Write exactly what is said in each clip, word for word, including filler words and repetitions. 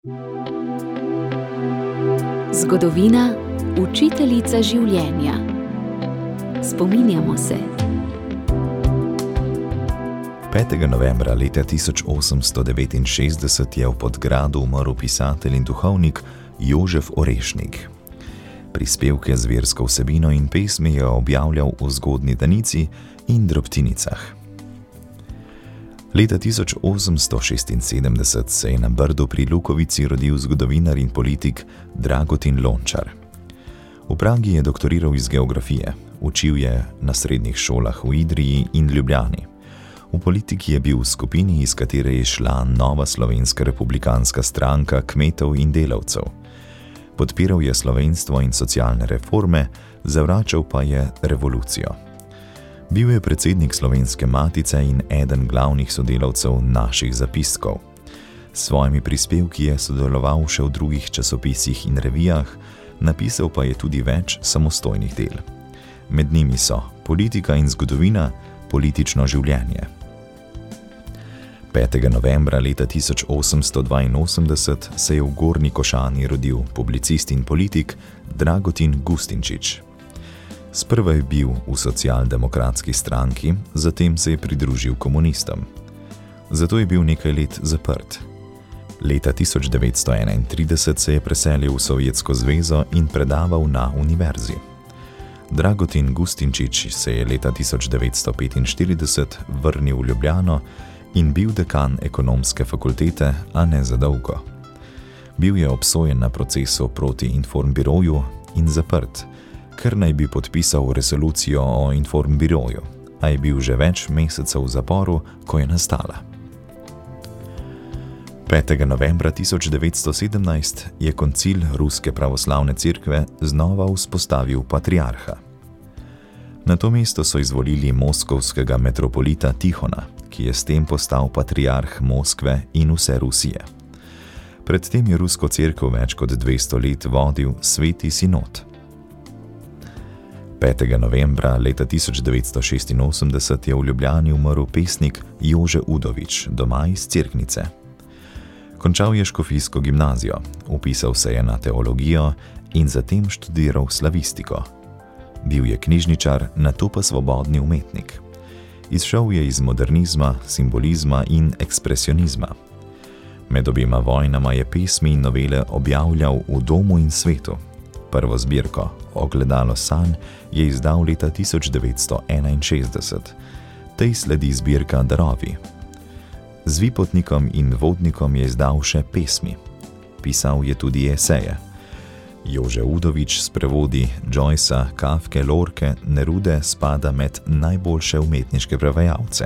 Zgodovina, učiteljica življenja. Spominjamo se. petega novembra leta tisoč osemsto devetinšestdeset je v Podgradu umrl pisatelj in duhovnik Jožef Orešnik. Prispevke z versko vsebino in pesmi je objavljal v Zgodnji Danici in Drobtinicah. Leta tisoč osemsto šestinsedemdeset se je na Brdu pri Lukovici rodil zgodovinar in politik Dragutin Lončar. V Pragi je doktoriral iz geografije, učil je na srednjih šolah v Idriji in Ljubljani. V politiki je bil v skupini, iz katere je šla Nova slovenska republikanska stranka kmetov in delavcev. Podpiral je slovenstvo in socialne reforme, zavračal pa je revolucijo. Bil je predsednik Slovenske matice in eden glavnih sodelavcev Naših zapiskov. S svojimi prispevki je sodeloval še v drugih časopisih in revijah, napisal pa je tudi več samostojnih del. Med njimi so Politika in zgodovina, Politično življenje. petega novembra leta tisoč osemsto dvainosemdeset se je v Gornji Košani rodil publicist in politik Dragutin Gustinčič. Sprva je bil v socialdemokratski stranki, zatem se je pridružil komunistom. Zato je bil nekaj let zaprt. Leta tisoč devetsto enaintrideset se je preselil v Sovjetsko zvezo in predaval na univerzi. Dragutin Gustinčič se je leta tisoč devetsto petinštirideset vrnil v Ljubljano in bil dekan ekonomske fakultete, a ne za dolgo. Bil je obsojen na procesu proti Informbiroju in zaprt, ker naj bi podpisal resolucijo o Informbiroju, a je bil že več mesecev v zaporu, ko je nastala. petega novembra tisoč devetsto sedemnajst je koncil Ruske pravoslavne cerkve znova vzpostavil patriarha. Na to mesto so izvolili moskovskega metropolita Tihona, ki je s tem postal patriarh Moskve in vse Rusije. Predtem je rusko cerkev več kot dvesto let vodil Sveti sinod. petega novembra leta tisoč devetsto šestinosemdeset je v Ljubljani umrl pesnik Jože Udovič, doma iz Cerknice. Končal je škofijsko gimnazijo, vpisal se je na teologijo in zatem študiral slavistiko. Bil je knjižničar, nato pa svobodni umetnik. Izšel je iz modernizma, simbolizma in ekspresionizma. Med obima vojnama je pesmi in novele objavljal v Domu in svetu. Prvo zbirko, Ogledalo sanj, je izdal leta tisoč devetsto enainšestdeset. Tej sledi zbirka Darovi. Z Vipotnikom in Vodnikom je izdal še pesmi. Pisal je tudi eseje. Jože Udovič s prevodi Joycea, Kafke, Lorke, Nerude spada med najboljše umetniške prevajalce.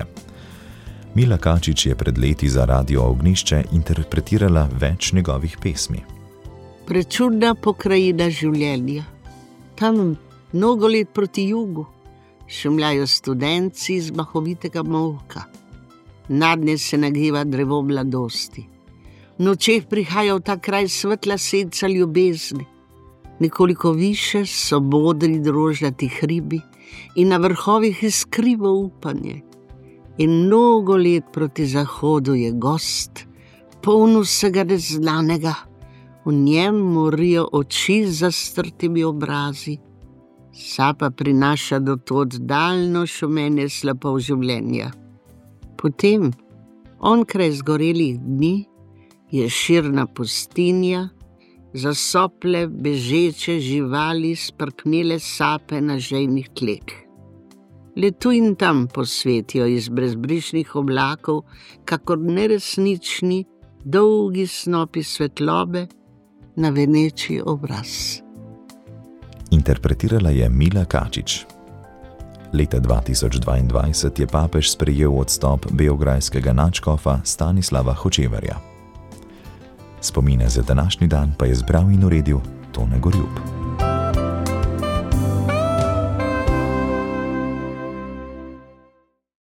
Mila Kačič je pred leti za Radio Ognjišče interpretirala več njegovih pesmi. Prečudna pokrajina življenja. Tam mnogo let proti jugu šumljajo studenci iz mahovitega molka. Nadnje se nagiva drevo mladosti. V nočeh prihaja v ta kraj svetla senca ljubezni. Nekoliko više so modri drožnati hribi in na vrhovih iskrivo upanje. In mnogo let proti zahodu je gost, poln vsega neznanega. V njem morijo oči z zastrtimi obrazi. Sa pa prinaša do tod daljno šumenje slapov življenja. Potem, onkraj zgorelih dni, je širna pustinja, zasople bežeče živali sprknile sape na žejnih tleh. Le tu in tam posvetijo iz brezbrižnih oblakov, kakor neresnični, dolgi snopi svetlobe na veneči obraz. Interpretirala je Mila Kačič. Leta dva tisoč dvaindvajset je papež sprejel odstop beograjskega nadškofa Stanislava Hočevarja. Spomine za današnji dan pa je zbral in uredil Tone Gorjup.